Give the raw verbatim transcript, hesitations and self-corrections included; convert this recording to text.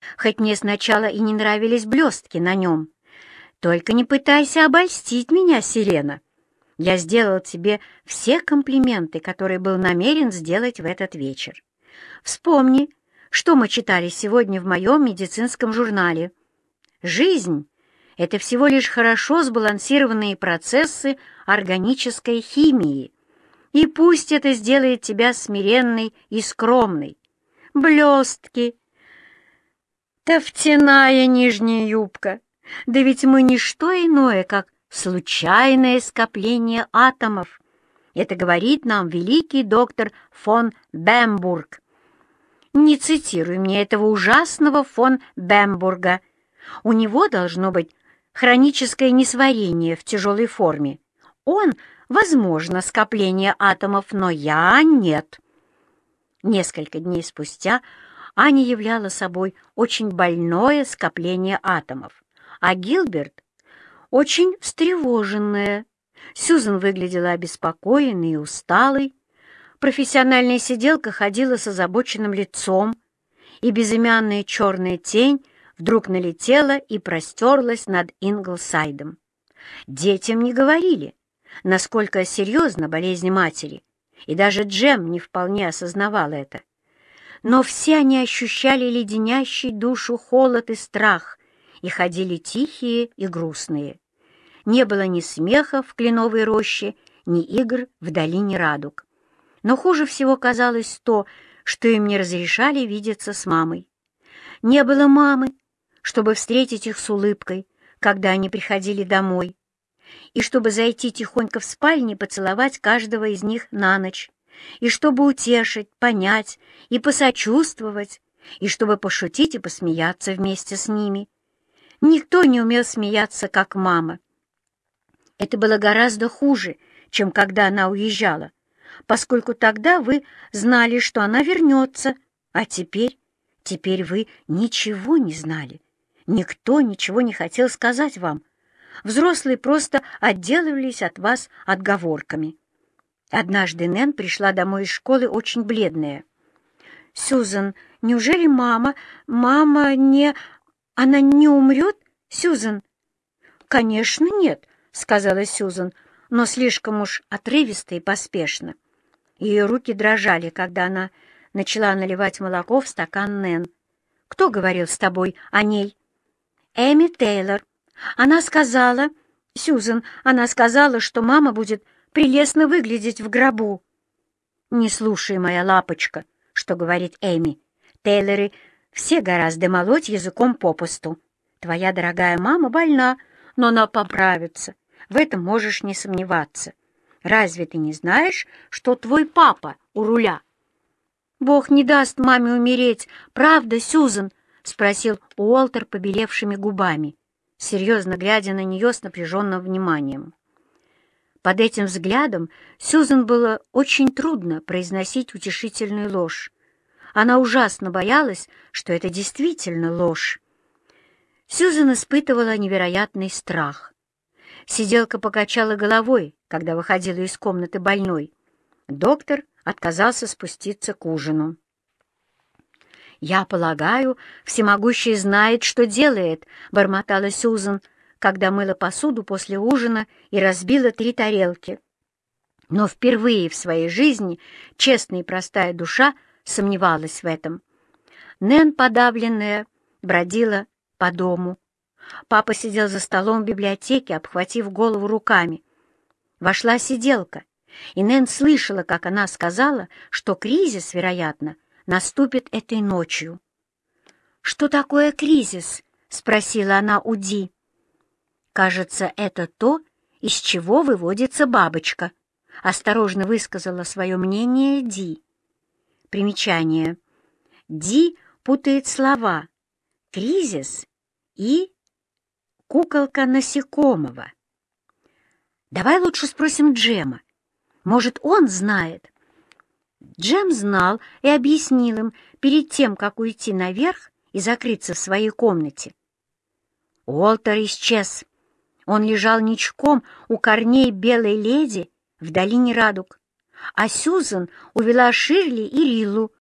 хоть мне сначала и не нравились блестки на нем. Только не пытайся обольстить меня, Сирена. Я сделал тебе все комплименты, которые был намерен сделать в этот вечер. Вспомни, что мы читали сегодня в моем медицинском журнале. Жизнь — это всего лишь хорошо сбалансированные процессы органической химии. И пусть это сделает тебя смиренной и скромной. Блестки, тофтяная нижняя юбка. Да ведь мы не что иное, как случайное скопление атомов. Это говорит нам великий доктор фон Бембург. Не цитируй мне этого ужасного фон Бембурга. У него должно быть хроническое несварение в тяжелой форме. Он, возможно, скопление атомов, но я нет. Несколько дней спустя Аня являла собой очень больное скопление атомов, а Гилберт — очень встревоженная. Сьюзен выглядела обеспокоенной и усталой. Профессиональная сиделка ходила с озабоченным лицом, и безымянная черная тень вдруг налетела и простерлась над Инглсайдом. Детям не говорили, насколько серьезна болезнь матери, и даже Джем не вполне осознавал это. Но все они ощущали леденящий душу холод и страх и ходили тихие и грустные. Не было ни смеха в кленовой роще, ни игр в долине радуг. Но хуже всего казалось то, что им не разрешали видеться с мамой. Не было мамы, чтобы встретить их с улыбкой, когда они приходили домой, и чтобы зайти тихонько в спальню и поцеловать каждого из них на ночь, и чтобы утешить, понять и посочувствовать, и чтобы пошутить и посмеяться вместе с ними. Никто не умел смеяться, как мама. Это было гораздо хуже, чем когда она уезжала, поскольку тогда вы знали, что она вернется, а теперь, теперь вы ничего не знали. Никто ничего не хотел сказать вам. Взрослые просто отделывались от вас отговорками. Однажды Нэн пришла домой из школы очень бледная. «Сьюзен, неужели мама... Мама не... Она не умрет, Сьюзен?» «Конечно, нет», — сказала Сьюзен, но слишком уж отрывисто и поспешно. Ее руки дрожали, когда она начала наливать молоко в стакан Нэн. «Кто говорил с тобой о ней?» «Эми Тейлор. Она сказала... Сьюзен, она сказала, что мама будет прелестно выглядеть в гробу». «Не слушай, моя лапочка, что говорит Эми. Тейлоры все гораздо молоть языком попусту. Твоя дорогая мама больна, но она поправится. В этом можешь не сомневаться. Разве ты не знаешь, что твой папа у руля?» «Бог не даст маме умереть, правда, Сьюзен?» — спросил Уолтер побелевшими губами, серьезно глядя на нее с напряженным вниманием. Под этим взглядом Сьюзен было очень трудно произносить утешительную ложь. Она ужасно боялась, что это действительно ложь. Сьюзен испытывала невероятный страх. Сиделка покачала головой, когда выходила из комнаты больной. Доктор отказался спуститься к ужину. «Я полагаю, всемогущий знает, что делает», — бормотала Сьюзен, когда мыла посуду после ужина и разбила три тарелки. Но впервые в своей жизни честная и простая душа сомневалась в этом. Нэн, подавленная, бродила по дому. Папа сидел за столом в библиотеке, обхватив голову руками. Вошла сиделка, и Нэн слышала, как она сказала, что кризис, вероятно, наступит этой ночью. «Что такое кризис?» — спросила она у Ди. «Кажется, это то, из чего выводится бабочка», — осторожно высказала свое мнение Ди. Примечание. Ди путает слова «кризис» и «куколка насекомого». «Давай лучше спросим Джема. Может, он знает?» Джем знал и объяснил им перед тем, как уйти наверх и закрыться в своей комнате. Уолтер исчез. Он лежал ничком у корней белой леди в долине радуг, а Сьюзен увела Ширли и Риллу